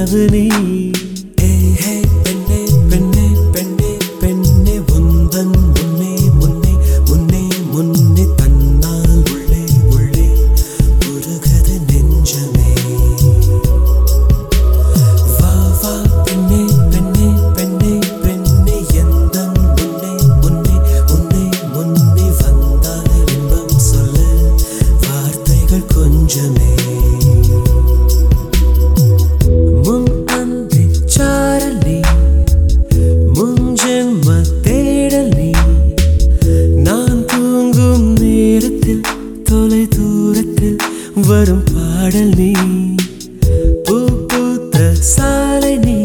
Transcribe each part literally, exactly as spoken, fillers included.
கனவு நீ. வரும் பாடல் நீ, பூ பூத்த சாலை நீ,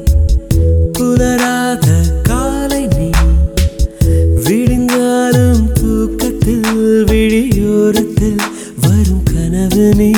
புலராத காலை நீ, விடிந்தாலும் தூக்கத்தில் விழியோரத்தில் வரும் கனவு நீ.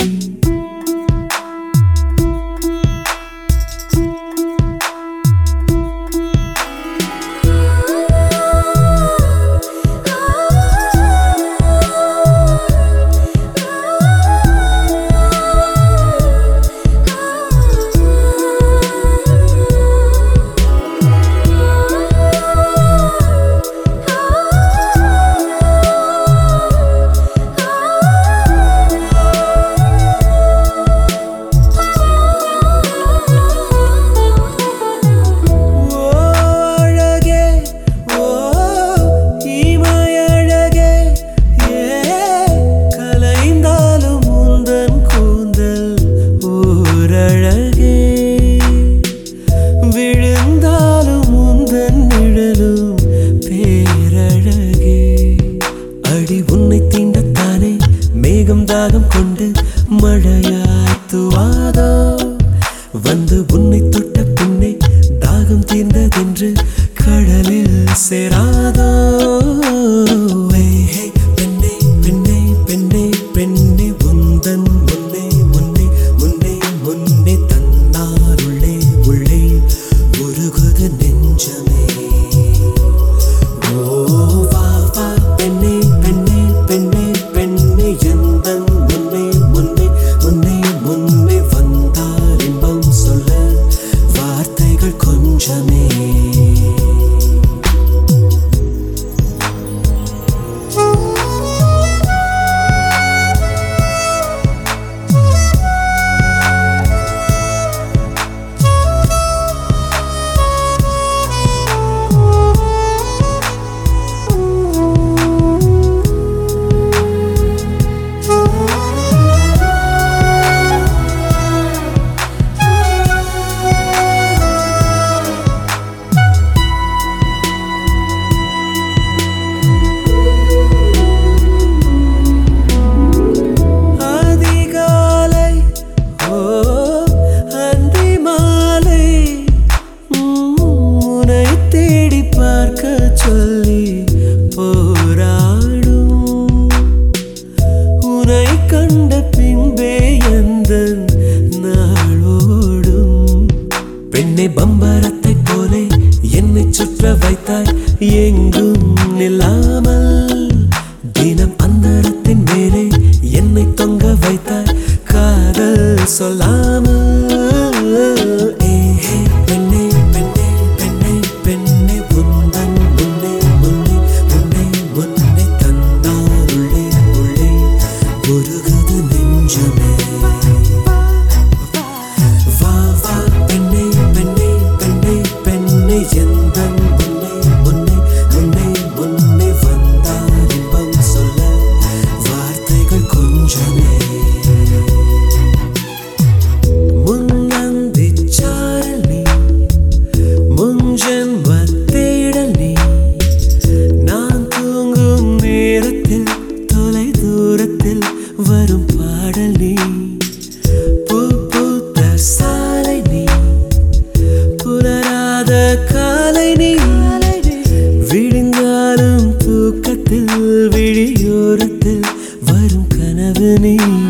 தாகம் கொண்டு மழையாய் துவாதோ, வந்து உன்னை தொட்ட பின்னே தாகம் தீர்ந்ததென்று கடலில் சேராதோ. பெண்ணே பெண்ணே பெண்ணே பெண்ணே உந்தன் முன்னே முன்னே முன்னே முன்னே தன்னார் உள்ளே உள்ளே உருகுது நெஞ்சமே. ஓ வா வா பெண்ணே பெண்ணே பெண்ணே பெண்ணே எந்தன் முன்னே முன்னே முன்னே முன்னே வந்தால் இன்பம் சொல்ல வார்த்தைகள் கொஞ்சமே. சொல்லி போராடும் உனை கண்ட பின்பே எந்தன் நாளோடும். பெண்ணை பம்பரத்தை போலே என்னை சுற்ற வைத்தாய் எங்கும் நில்லாமல், தினம் அந்தரத்தின் மேலே என்னை தொங்க வைத்தாய் காதல் சொல்லாமல். வரும் பாடல் நீ, பூ பூத்த சாலை நீ, புலராத காலை நீ, விடிந்தாலும் தூக்கத்தில் விழியோரத்தில் வரும் கனவு நீ.